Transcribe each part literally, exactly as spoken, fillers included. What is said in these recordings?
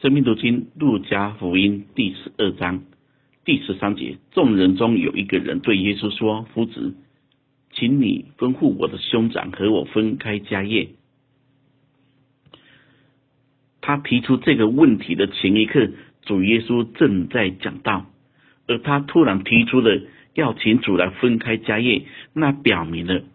生命读经路加福音第十二章第十三节，众人中有一个人对耶稣说：夫子，请你吩咐我的兄长和我分开家业。他提出这个问题的前一刻，主耶稣正在讲道，而他突然提出了要请主来分开家业，那表明了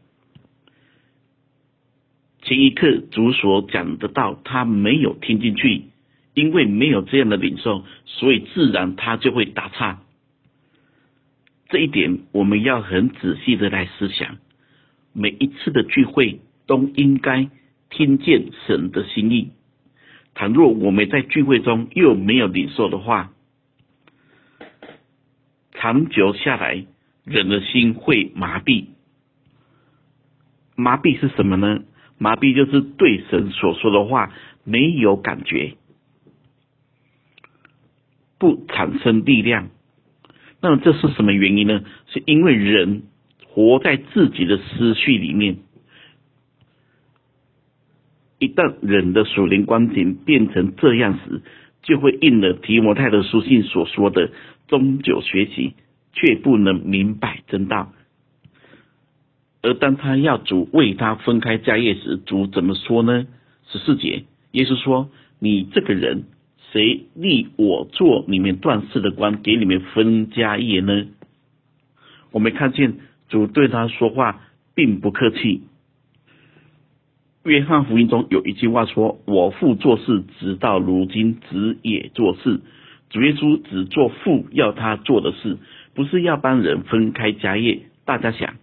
前一刻主所讲的道他没有听进去，因为没有这样的领受，所以自然他就会打岔。这一点我们要很仔细的来思想，每一次的聚会都应该听见神的心意。倘若我们在聚会中又没有领受的话，长久下来，人的心会麻痹。麻痹是什么呢？麻痹就是对神所说的话没有感觉，不产生力量。那么这是什么原因呢？是因为人活在自己的思绪里面。一旦人的属灵观点变成这样时，就会应了提摩太的书信所说的，终究学习，却不能明白真道。而当他要主为他分开家业时，主怎么说呢？十四节，耶稣说：你这个人，谁立我做你们断事的官，给你们分家业呢？我们看见主对他说话并不客气。约翰福音中有一句话说：我父做事，直到如今子也做事。主耶稣只做父要他做的事，不是要帮人分开家业。大家想，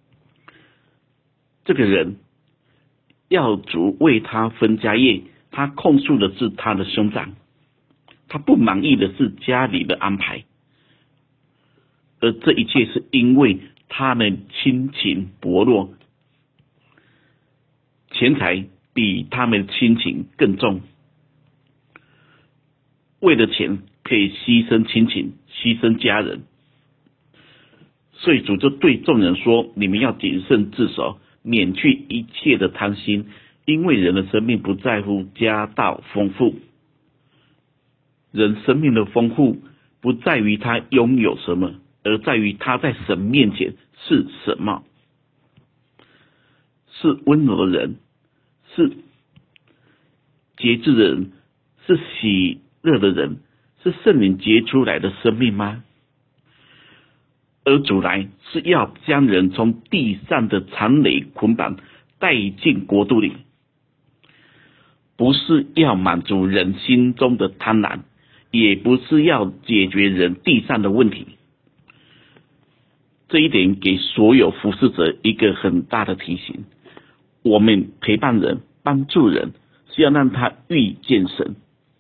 这个人要主为他分家业，他控诉的是他的兄长，他不满意的是家里的安排，而这一切是因为他们亲情薄弱，钱财比他们的亲情更重，为了钱可以牺牲亲情，牺牲家人。所以主就对众人说：你们要谨慎自守，免去一切的贪心，因为人的生命不在乎家道丰富。人生命的丰富不在于他拥有什么，而在于他在神面前是什么。是温柔的人，是节制的人，是喜乐的人，是圣灵结出来的生命吗？而主来是要将人从地上的残累捆绑带进国度里，不是要满足人心中的贪婪，也不是要解决人地上的问题。这一点给所有服侍者一个很大的提醒。我们陪伴人，帮助人，是要让他遇见神。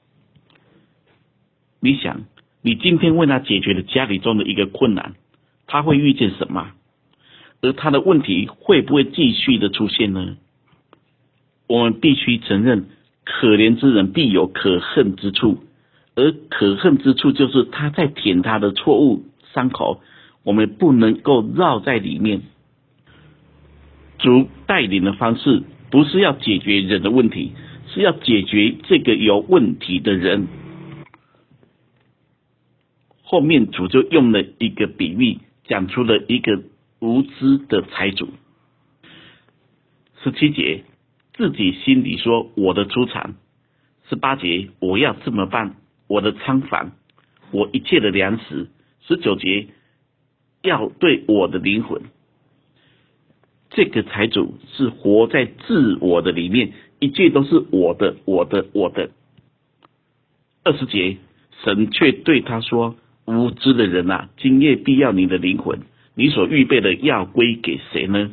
你想，你今天为他解决了家里中的一个困难，他会遇见什么？而他的问题会不会继续的出现呢？我们必须承认，可怜之人必有可恨之处，而可恨之处就是他在舔他的错误伤口，我们不能够绕在里面。主带领的方式不是要解决人的问题，是要解决这个有问题的人。后面主就用了一个比喻，讲出了一个无知的财主。十七节，自己心里说我的出产。十八节，我要这么办，我的仓房，我一切的粮食。十九节，要对我的灵魂。这个财主是活在自我的里面，一切都是我的我的我的。二十节，神却对他说：无知的人啊，今夜必要你的灵魂，你所预备的要归给谁呢？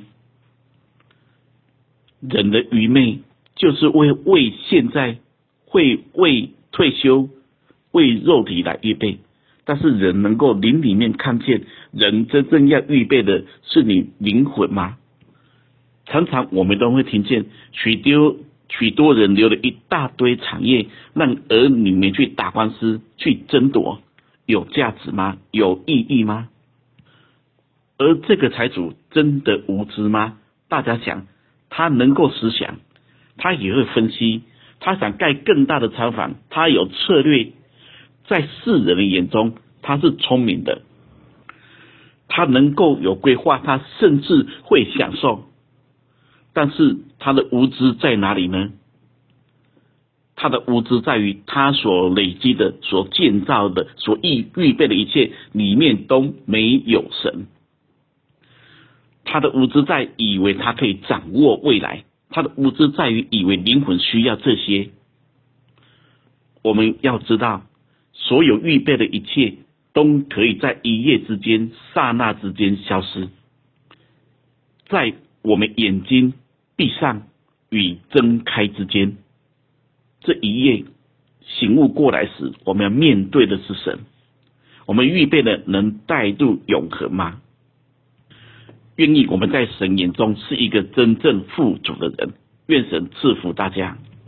人的愚昧就是为为现在，会为退休，为肉体来预备，但是人能够灵里面看见，人真正要预备的是你灵魂吗？常常我们都会听见许多许多人留了一大堆产业，让儿女们去打官司，去争夺，有价值吗？有意义吗？而这个财主真的无知吗？大家想，他能够思想，他也会分析， 他想盖更大的厂房，他有策略，在世人的眼中他是聪明的，他能够有规划，他甚至会享受。但是他的无知在哪里呢？他的无知在于他所累积的、所建造的、所预预备的一切里面都没有神。他的无知在以为他可以掌握未来，他的无知在于以为灵魂需要这些。我们要知道，所有预备的一切都可以在一夜之间、刹那之间消失，在我们眼睛闭上与睁开之间，这一夜醒悟过来时，我们要面对的是神。我们预备的能带入永恒吗？愿意我们在神眼中是一个真正富足的人。愿神赐福大家。